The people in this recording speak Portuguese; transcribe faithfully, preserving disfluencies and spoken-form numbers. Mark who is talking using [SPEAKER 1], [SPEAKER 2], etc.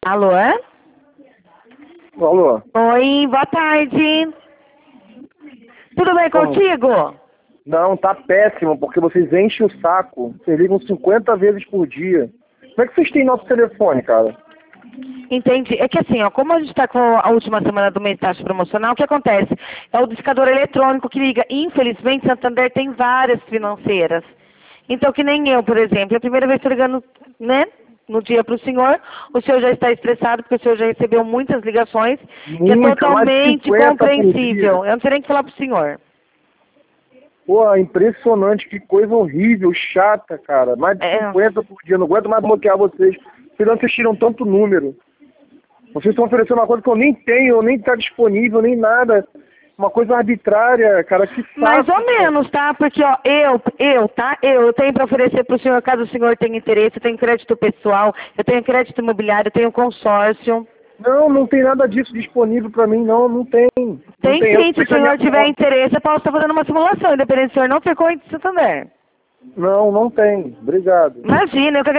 [SPEAKER 1] Alô?
[SPEAKER 2] Alô?
[SPEAKER 1] Oi, boa tarde. Tudo bem
[SPEAKER 2] Como?
[SPEAKER 1] contigo?
[SPEAKER 2] Não, tá péssimo, porque vocês enchem o saco. Vocês ligam cinquenta vezes por dia. Como é que vocês têm nosso telefone, cara?
[SPEAKER 1] Entendi. É que assim, ó, como a gente está com a última semana do mês taxa promocional, o que acontece? É o discador eletrônico que liga. Infelizmente, Santander tem várias financeiras. Então, que nem eu, por exemplo, é a primeira vez que estou ligando, né, no dia para o senhor, o senhor já está estressado, porque o senhor já recebeu muitas ligações, que é
[SPEAKER 2] Muita, mais de
[SPEAKER 1] totalmente
[SPEAKER 2] cinquenta por dia.
[SPEAKER 1] compreensível. Eu não sei nem o que falar para o senhor.
[SPEAKER 2] Pô, impressionante, que coisa horrível, chata, cara. Mais de
[SPEAKER 1] É,
[SPEAKER 2] cinquenta por dia, não aguento mais bloquear vocês. Vocês não tiram tanto número. Vocês estão oferecendo uma coisa que eu nem tenho, nem está disponível, nem nada. Uma coisa arbitrária, cara, que
[SPEAKER 1] mais
[SPEAKER 2] saco.
[SPEAKER 1] ou menos, tá? Porque, ó, eu, eu, tá? Eu, eu tenho para oferecer para o senhor, caso o senhor tenha interesse, eu tenho crédito pessoal, eu tenho crédito imobiliário, eu tenho consórcio.
[SPEAKER 2] Não, não tem nada disso disponível pra mim, não, não tem. Não
[SPEAKER 1] Tem
[SPEAKER 2] tem, eu
[SPEAKER 1] sim, se o
[SPEAKER 2] sei da minha
[SPEAKER 1] senhor tiver
[SPEAKER 2] conta.
[SPEAKER 1] interesse, eu posso estar fazendo uma simulação, independente do senhor não ter conta de Santander.
[SPEAKER 2] Não, não tem. Obrigado.
[SPEAKER 1] Imagina, eu que